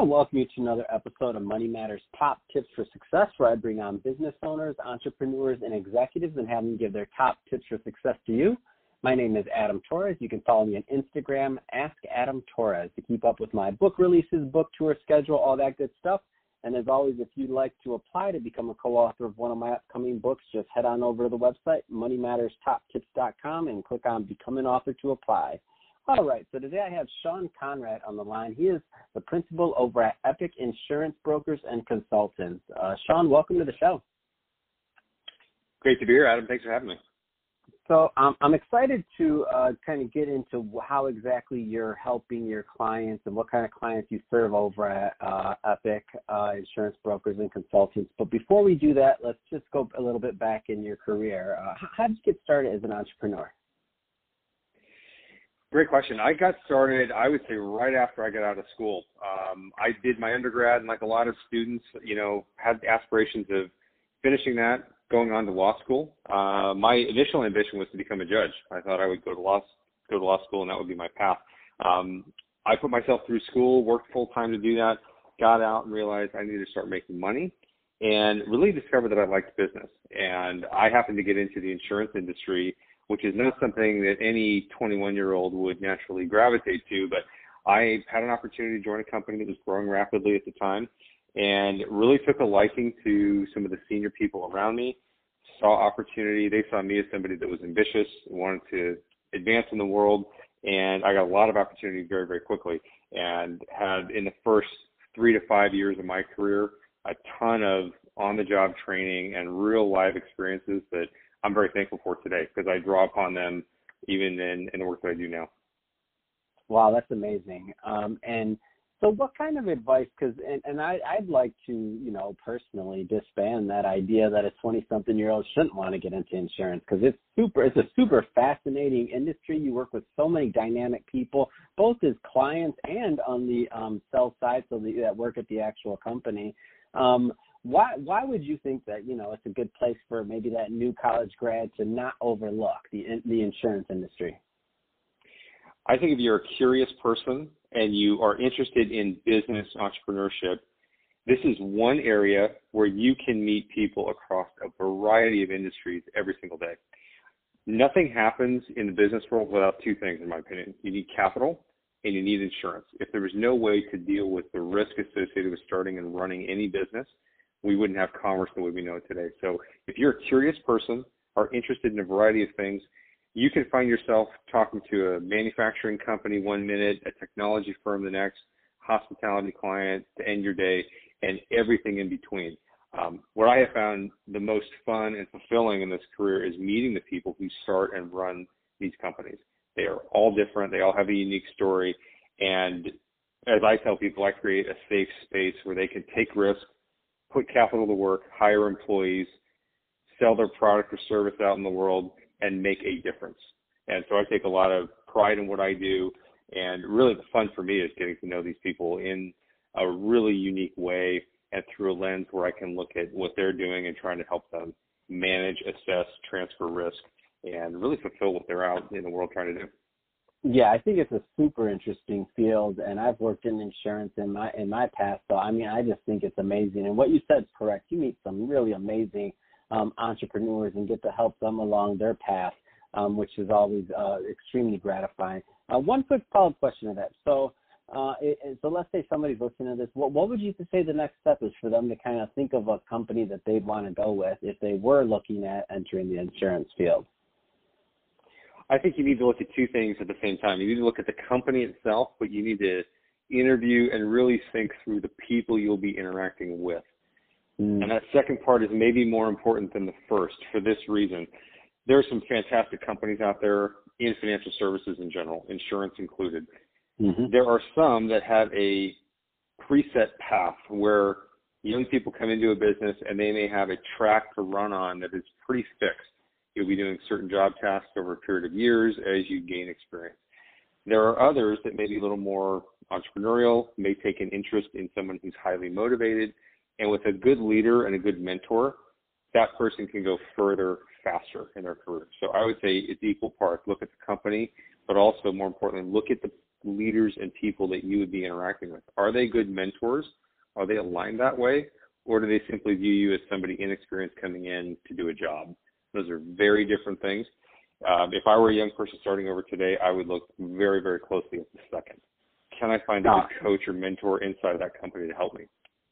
want to welcome you to another episode of Money Matters Top Tips for Success, where I bring on business owners, entrepreneurs, and executives and have them give their top tips for success to you. My name is Adam Torres. You can follow me on Instagram, Ask Adam Torres, to keep up with my book releases, book tour schedule, all that good stuff. And as always, if you'd like to apply to become a co-author of one of my upcoming books, just head on over to the website, moneymatterstoptips.com, and click on Become an Author to apply. All right, so today I have Sean Conrad on the line. He is the principal over at Epic Insurance Brokers and Consultants. Sean, welcome to the show. Great to be here, Adam. Thanks for having me. So I'm excited to kind of get into how exactly you're helping your clients and what kind of clients you serve over at Epic Insurance Brokers and Consultants. But before we do that, let's just go a little bit back in your career. How did you get started as an entrepreneur? Great question. I got started, I would say, right after I got out of school. I did my undergrad, and like a lot of students, had aspirations of finishing that, going on to law school. My initial ambition was to become a judge. I thought I would go to law school, and that would be my path. I put myself through school, worked full time to do that, got out and realized I needed to start making money, and really discovered that I liked business. And I happened to get into the insurance industry, which is not something that any 21-year-old would naturally gravitate to, but I had an opportunity to join a company that was growing rapidly at the time and really took a liking to some of the senior people around me, saw opportunity. They saw me as somebody that was ambitious, wanted to advance in the world, and I got a lot of opportunity very, very quickly and had, in the first 3 to 5 years of my career, a ton of on-the-job training and real live experiences that I'm very thankful for today because I draw upon them even in the work that I do now. Wow, that's amazing. And so what kind of advice, because I'd like to, personally disband that idea that a 20-something-year-old shouldn't want to get into insurance because it's a super fascinating industry. You work with so many dynamic people, both as clients and on the sell side, so that work at the actual company. Why would you think that, it's a good place for maybe that new college grad to not overlook the insurance industry? I think if you're a curious person and you are interested in business entrepreneurship, this is one area where you can meet people across a variety of industries every single day. Nothing happens in the business world without two things, in my opinion. You need capital and you need insurance. If there was no way to deal with the risk associated with starting and running any business, we wouldn't have commerce the way we know it today. So if you're a curious person, are interested in a variety of things, you can find yourself talking to a manufacturing company one minute, a technology firm the next, hospitality client to end your day, and everything in between. What I have found the most fun and fulfilling in this career is meeting the people who start and run these companies. They are all different. They all have a unique story. And as I tell people, I create a safe space where they can take risks, put capital to work, hire employees, sell their product or service out in the world, and make a difference. And so I take a lot of pride in what I do. And really the fun for me is getting to know these people in a really unique way and through a lens where I can look at what they're doing and trying to help them manage, assess, transfer risk, and really fulfill what they're out in the world trying to do. Yeah, I think it's a super interesting field, and I've worked in insurance in my past. So I just think it's amazing. And what you said is correct. You meet some really amazing entrepreneurs and get to help them along their path, which is always extremely gratifying. One quick follow-up question to that. So let's say somebody's listening to this. What would you say the next step is for them to kind of think of a company that they'd want to go with if they were looking at entering the insurance field? I think you need to look at two things at the same time. You need to look at the company itself, but you need to interview and really think through the people you'll be interacting with. And that second part is maybe more important than the first for this reason. There are some fantastic companies out there in financial services in general, insurance included. Mm-hmm. There are some that have a preset path where young people come into a business and they may have a track to run on that is pretty fixed. You'll be doing certain job tasks over a period of years as you gain experience. There are others that may be a little more entrepreneurial, may take an interest in someone who's highly motivated, and with a good leader and a good mentor, that person can go further faster in their career. So I would say it's equal parts. Look at the company, but also more importantly, look at the leaders and people that you would be interacting with? Are they good mentors? Are they aligned that way? Or do they simply view you as somebody inexperienced coming in to do a job? Those are very different things. If I were a young person starting over today, I would look very, very closely at the second. Can I find a good coach or mentor inside of that company to help me?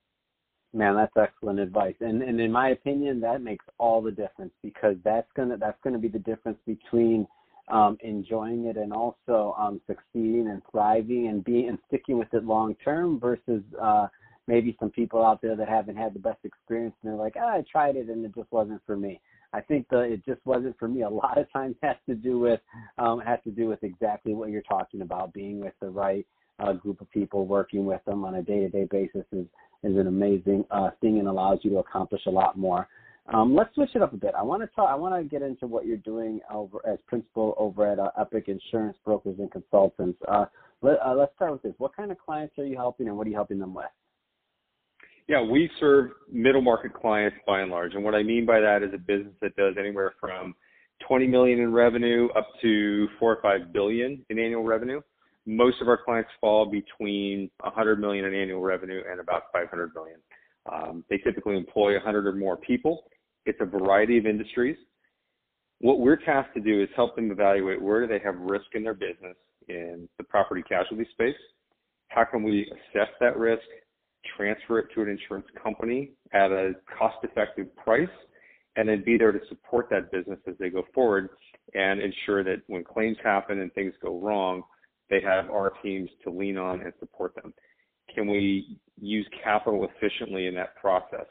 Man, that's excellent advice. And in my opinion, that makes all the difference, because that's gonna be the difference between enjoying it and also succeeding and thriving and sticking with it long term versus maybe some people out there that haven't had the best experience and they're like, I tried it and it just wasn't for me. I think it just wasn't for me a lot of times has to do with exactly what you're talking about. Being with the right group of people, working with them on a day-to-day basis is an amazing thing and allows you to accomplish a lot more. Let's switch it up a bit. I want to get into what you're doing over as principal over at Epic Insurance Brokers and Consultants. Let's start with this. What kind of clients are you helping, and what are you helping them with? Yeah, we serve middle market clients by and large. And what I mean by that is a business that does anywhere from 20 million in revenue up to 4 or 5 billion in annual revenue. Most of our clients fall between 100 million in annual revenue and about 500 million. They typically employ 100 or more people. It's a variety of industries. What we're tasked to do is help them evaluate where do they have risk in their business in the property casualty space. How can we assess that risk, transfer it to an insurance company at a cost-effective price, and then be there to support that business as they go forward and ensure that when claims happen and things go wrong, they have our teams to lean on and support them. Can we use capital efficiently in that process?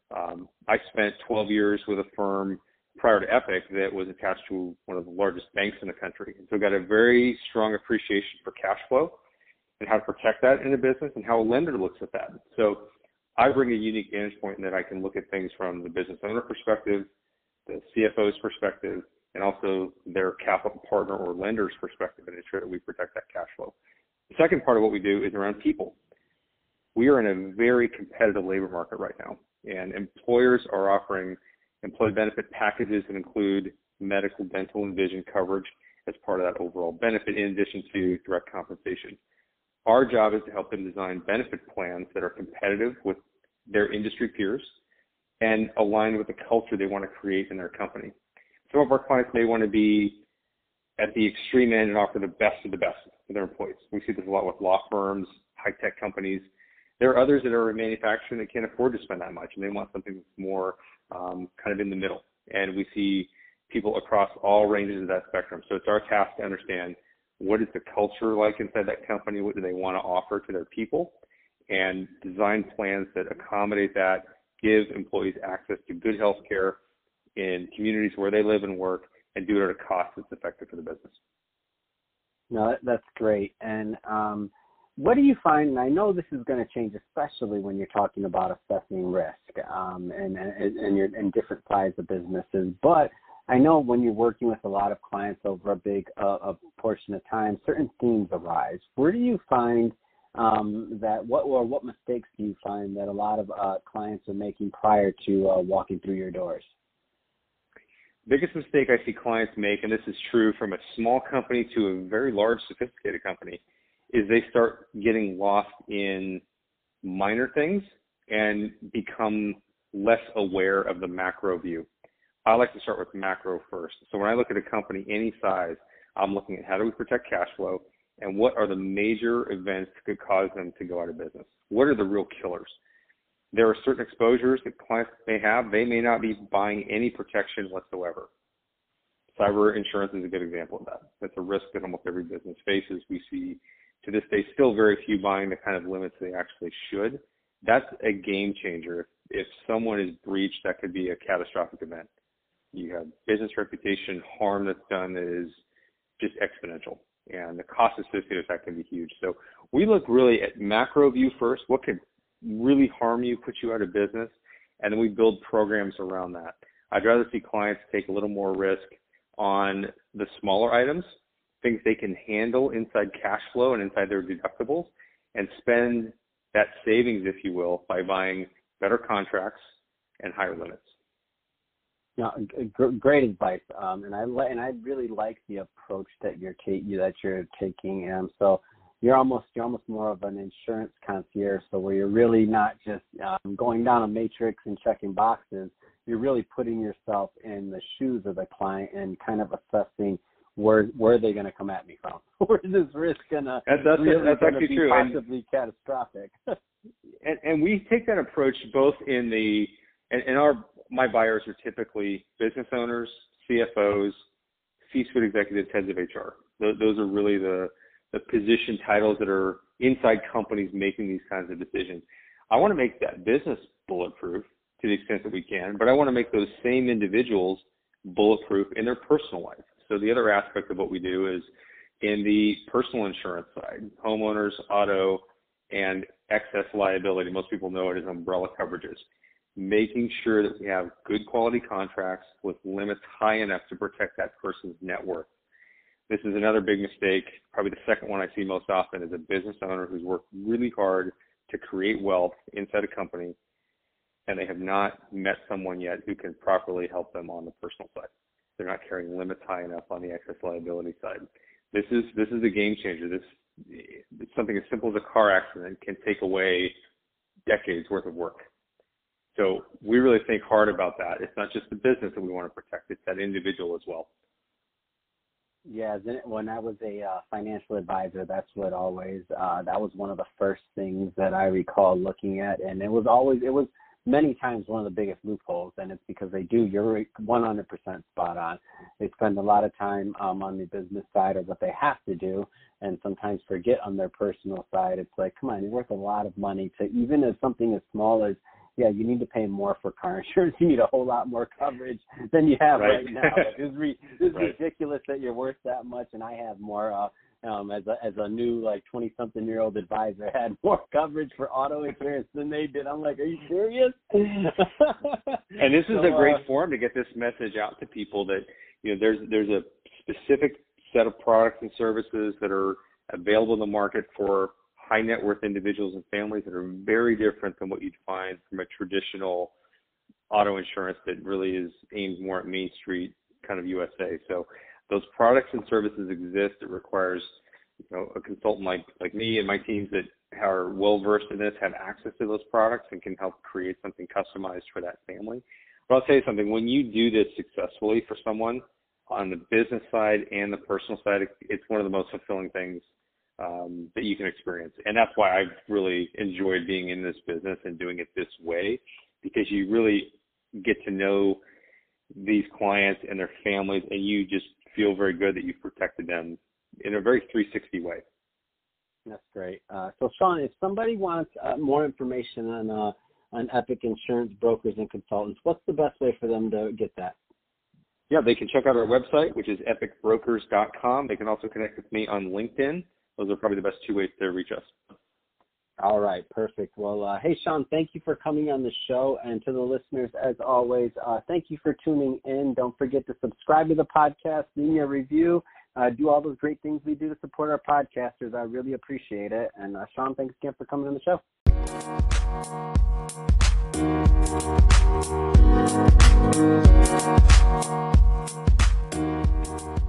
I spent 12 years with a firm prior to Epic that was attached to one of the largest banks in the country. And so got a very strong appreciation for cash flow and how to protect that in a business and how a lender looks at that. So I bring a unique vantage point in that I can look at things from the business owner perspective, the CFO's perspective, and also their capital partner or lender's perspective, and ensure that we protect that cash flow. The second part of what we do is around people. We are in a very competitive labor market right now, and employers are offering employee benefit packages that include medical, dental, and vision coverage as part of that overall benefit, in addition to direct compensation. Our job is to help them design benefit plans that are competitive with their industry peers and aligned with the culture they want to create in their company. Some of our clients may want to be at the extreme end and offer the best of the best for their employees. We see this a lot with law firms, high-tech companies. There are others that are in manufacturing that can't afford to spend that much, and they want something that's more kind of in the middle. And we see people across all ranges of that spectrum. So it's our task to understand what is the culture like inside that company, what do they want to offer to their people, and design plans that accommodate that, give employees access to good health care in communities where they live and work, and do it at a cost that's effective for the business. No, that's great. And what do you find, and I know this is going to change, especially when you're talking about assessing risk and you're in different sides of businesses, but I know when you're working with a lot of clients over a big a portion of time, certain themes arise. Where do you find what mistakes do you find that a lot of clients are making prior to walking through your doors? Biggest mistake I see clients make, and this is true from a small company to a very large, sophisticated company, is they start getting lost in minor things and become less aware of the macro view. I like to start with macro first. So when I look at a company any size, I'm looking at how do we protect cash flow and what are the major events that could cause them to go out of business? What are the real killers? There are certain exposures that clients may have. They may not be buying any protection whatsoever. Cyber insurance is a good example of that. That's a risk that almost every business faces. We see to this day still very few buying the kind of limits they actually should. That's a game changer. If someone is breached, that could be a catastrophic event. You have business reputation harm that's done that is just exponential, and the cost associated with that can be huge. So we look really at macro view first. What could really harm you, put you out of business, and then we build programs around that. I'd rather see clients take a little more risk on the smaller items, things they can handle inside cash flow and inside their deductibles, and spend that savings, if you will, by buying better contracts and higher limits. No, great advice, and I really like the approach that you're taking. So, you're almost more of an insurance concierge, so where you're really not just going down a matrix and checking boxes. You're really putting yourself in the shoes of the client and kind of assessing where are they going to come at me from? Where's this risk going to actually be true. possibly catastrophic? And we take that approach both in my buyers are typically business owners, CFOs, C-suite executives, heads of HR. Those are really the position titles that are inside companies making these kinds of decisions. I want to make that business bulletproof to the extent that we can, but I want to make those same individuals bulletproof in their personal life. So the other aspect of what we do is in the personal insurance side, homeowners, auto, and excess liability. Most people know it as umbrella coverages. Making sure that we have good quality contracts with limits high enough to protect that person's net worth. This is another big mistake. Probably the second one I see most often is a business owner who's worked really hard to create wealth inside a company, and they have not met someone yet who can properly help them on the personal side. They're not carrying limits high enough on the excess liability side. This is a game changer. Something as simple as a car accident can take away decades worth of work. So we really think hard about that. It's not just the business that we want to protect, it's that individual as well. Yeah, when I was a financial advisor, that's what always, that was one of the first things that I recall looking at. And it was many times one of the biggest loopholes, and it's because you're 100% spot on. They spend a lot of time on the business side of what they have to do, and sometimes forget on their personal side. It's like, come on, you're worth a lot of money to, even as something as small as, yeah, you need to pay more for car insurance. You need a whole lot more coverage than you have right now. It's ridiculous that you're worth that much, and I have more. As a new 20-something-year-old advisor, had more coverage for auto insurance than they did. I'm like, are you serious? And this is a great forum to get this message out to people that there's a specific set of products and services that are available in the market for high net worth individuals and families that are very different than what you'd find from a traditional auto insurance that really is aimed more at Main Street kind of USA. So those products and services exist. It requires a consultant like me and my teams that are well versed in this, have access to those products and can help create something customized for that family. But I'll tell you something, when you do this successfully for someone on the business side and the personal side, it's one of the most fulfilling things that you can experience. And that's why I've really enjoyed being in this business and doing it this way, because you really get to know these clients and their families, and you just feel very good that you've protected them in a very 360 way. That's great. So Sean, if somebody wants more information on Epic Insurance Brokers and Consultants, what's the best way for them to get that? Yeah, they can check out our website, which is epicbrokers.com. They can also connect with me on LinkedIn. Those are probably the best two ways to reach us. All right, perfect. Well, hey, Sean, thank you for coming on the show. And to the listeners, as always, thank you for tuning in. Don't forget to subscribe to the podcast, leave me a review, do all those great things we do to support our podcasters. I really appreciate it. And Sean, thanks again for coming on the show.